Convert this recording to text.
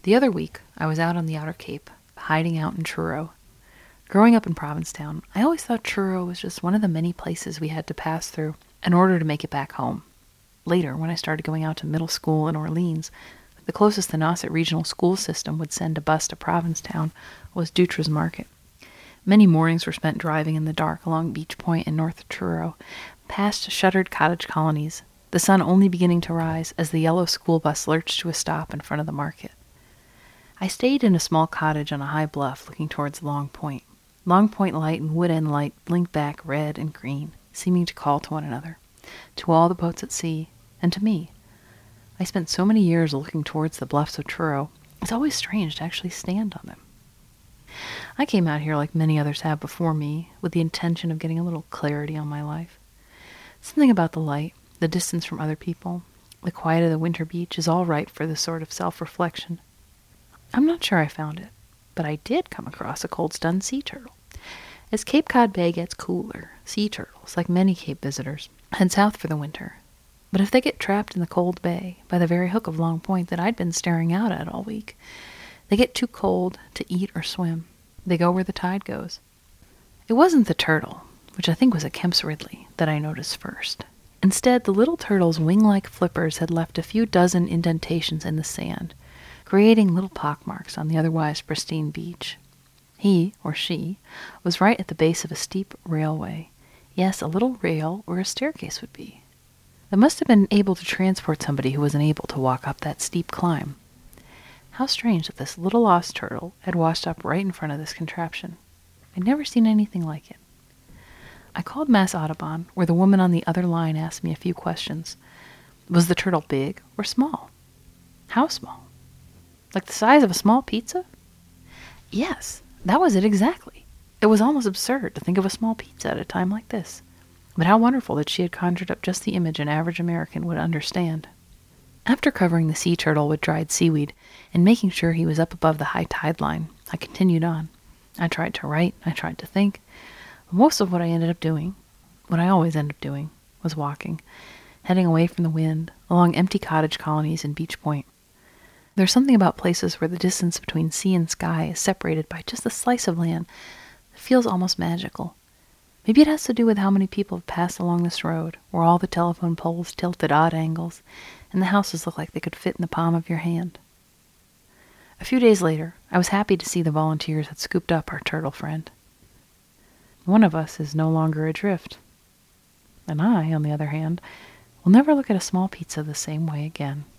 The other week, I was out on the Outer Cape, hiding out in Truro. Growing up in Provincetown, I always thought Truro was just one of the many places we had to pass through in order to make it back home. Later, when I started going out to middle school in Orleans, the closest the Nauset Regional School System would send a bus to Provincetown was Dutra's Market. Many mornings were spent driving in the dark along Beach Point in North Truro, past shuttered cottage colonies, the sun only beginning to rise as the yellow school bus lurched to a stop in front of the market. I stayed in a small cottage on a high bluff looking towards Long Point. Long Point light and Wood End light blinked back red and green, seeming to call to one another, to all the boats at sea, and to me. I spent so many years looking towards the bluffs of Truro, it's always strange to actually stand on them. I came out here like many others have before me, with the intention of getting a little clarity on my life. Something about the light, the distance from other people, the quiet of the winter beach is all right for this sort of self-reflection. I'm not sure I found it, but I did come across a cold-stunned sea turtle. As Cape Cod Bay gets cooler, sea turtles, like many Cape visitors, head south for the winter. But if they get trapped in the cold bay, by the very hook of Long Point that I'd been staring out at all week, they get too cold to eat or swim. They go where the tide goes. It wasn't the turtle, which I think was a Kemp's Ridley, that I noticed first. Instead, the little turtle's wing-like flippers had left a few dozen indentations in the sand, creating little pockmarks on the otherwise pristine beach. He, or she, was right at the base of a steep railway. Yes, a little rail where a staircase would be. They must have been able to transport somebody who was unable to walk up that steep climb. How strange that this little lost turtle had washed up right in front of this contraption. I'd never seen anything like it. I called Mass Audubon, where the woman on the other line asked me a few questions. Was the turtle big or small? How small? Like the size of a small pizza? Yes, that was it exactly. It was almost absurd to think of a small pizza at a time like this. But how wonderful that she had conjured up just the image an average American would understand. After covering the sea turtle with dried seaweed and making sure he was up above the high tide line, I continued on. I tried to write, I tried to think. Most of what I ended up doing, what I always end up doing, was walking, heading away from the wind, along empty cottage colonies in Beach Point. There's something about places where the distance between sea and sky is separated by just a slice of land that feels almost magical. Maybe it has to do with how many people have passed along this road, where all the telephone poles tilt at odd angles, and the houses look like they could fit in the palm of your hand. A few days later, I was happy to see the volunteers had scooped up our turtle friend. One of us is no longer adrift. And I, on the other hand, will never look at a small pizza the same way again.